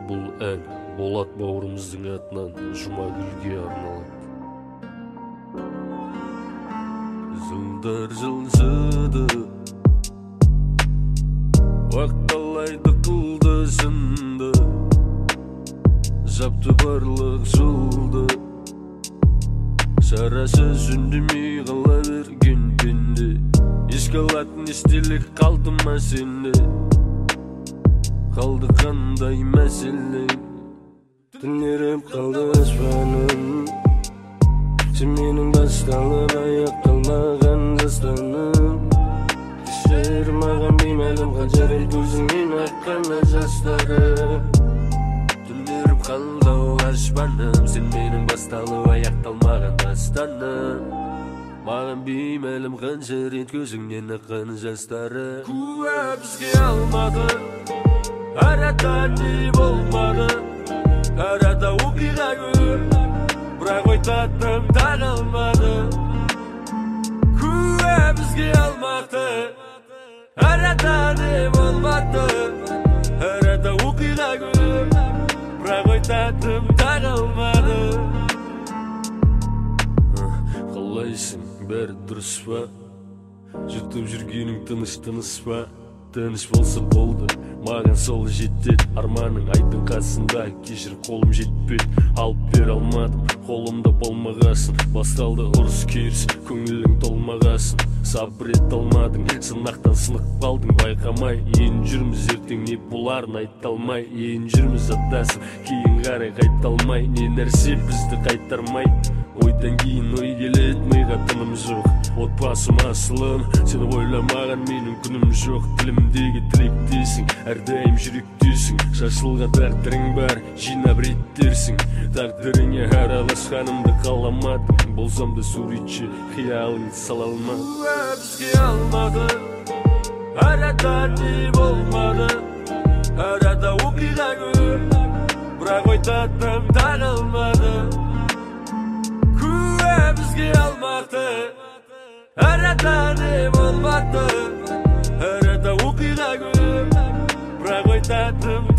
Бұл ән Болат бауырымыздың атынан Жұмагүлге арналады. Жылдар жылжыды, уақыт алайды қылды жынды, жапты барлық жолды, шарасыз үндемей қала берген пенде. Еске алатын естелік қалды ма сенде? Қалды қандай мәселе? Түнеріп қалды аспаным, сен менің басталып аяқталмаған дастаным. Кешір маған беймәлім қанша рет көзіңнен аққан жастары. Түнеріп қалды аспаным, сен менің басталып аяқталмаған дастаным. Маған беймәлім қанша рет көзіңнен аққан жастары. Куә бізге алмады, арада не болмады, арада оқиға көп, бірақ ой таттым тағылмады. Куә бізге алмады, арада не болмады, арада оқиға көп, бірақ ой таттым тағылмады. Қалайсың, бәрі дұрыс па? Жұтып жүргенің тыныш па? Тыныш болса болды, маған сол жетеді. Арманың айдың қасында, кешір қолым жетпеді. Алып бер алмадым, қолымда болмағасын. Басталды ұрыс керіс, көңілің толмағасын. Сабыр ет алмадың, сынақтан сынық қалдың. Байқамай, ең жүрміз ертең не боларын айтталмай. Ең жүрміз атасын, кейін қарай қайталмай. Не нәрсе бізді қайтармай. Ойдан кейін ой келет, миға тыным жоқ. Отбасым асылым, сені ойламаған менің күнім жоқ. Тілімдегі тілектесің, әрдайым жүректесің. Шашылған тағдырың бар, жинап реттерсің. Тағдырыңа араласқанымды қаламадың. Болсам да суретші, қиялың сала алмадың. Куә бізге алмады, арада не болмады, арада оқиға көп, бірақ ой таттым тағылмады. Бізге алмады, арада не болмады, арада оқиға көп, бірақ ой таттым